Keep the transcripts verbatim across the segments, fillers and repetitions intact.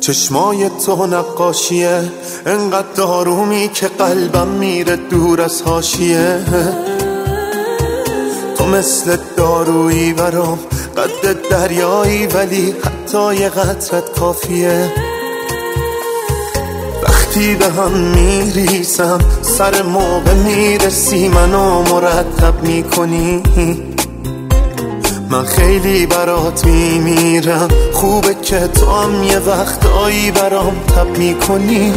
چشمای تو نقاشیه، انقدر آرومی که قلبم میره دور از حاشیه. تو مثل دارویی برام، قد دریایی ولی حتی یه قطرت کافیه. وقتی به هم میریسم سر موقع میرسی، منو مرتب میکنی. من خیلی برات میمیرم، خوبه که تو هم یه وقتایی برام تب میکنی.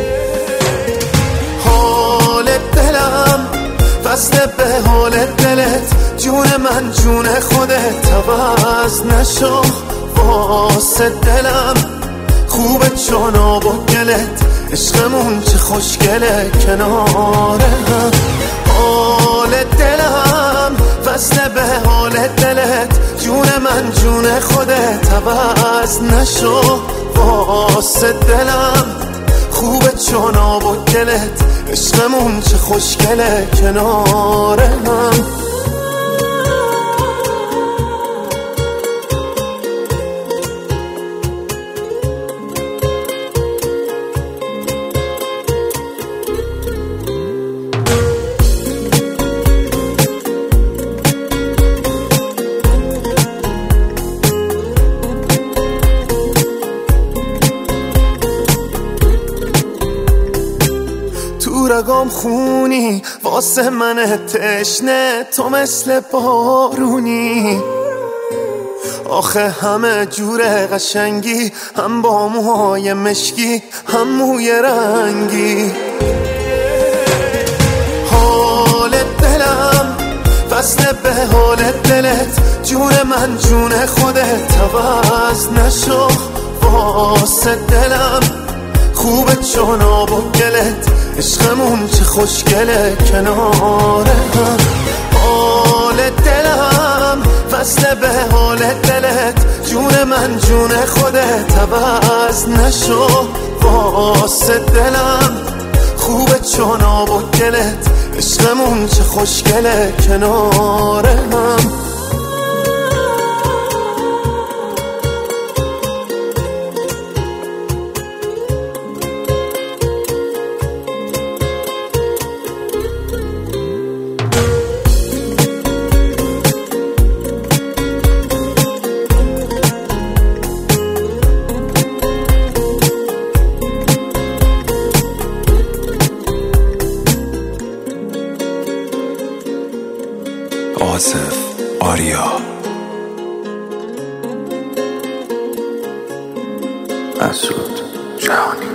حال دلم وصله به حال دلت، جون من جون خودت، عوض نشو واسه دلم. خوبه چون آب و گلت، عشقمون چه خوشگله کناره هم. حال دلم وصله به حال دلت، جون من جون خودت، عوض نشو واسه دلم. خوبه چون آب و گلت، عشقمون چه خوشگله کناره هم. رگام خونی واسه من تشنه، تو مثل بارونی. آخه همه جور قشنگی، هم با موهای مشکی هم موی رنگی. حال دلم وصله به حال دلت، جون من جون خودت، عوض نشو واسه دلم. خوبه چون آب و گلت، عشقمون چه خوشگله کناره هم. حال دلم وصله به حال دلت، جون من جون خودت، عوض نشو واسه دلم. خوبه چون آب و گلت، عشقمون چه خوشگله کناره هم. آصف آریا مسعود جهانی.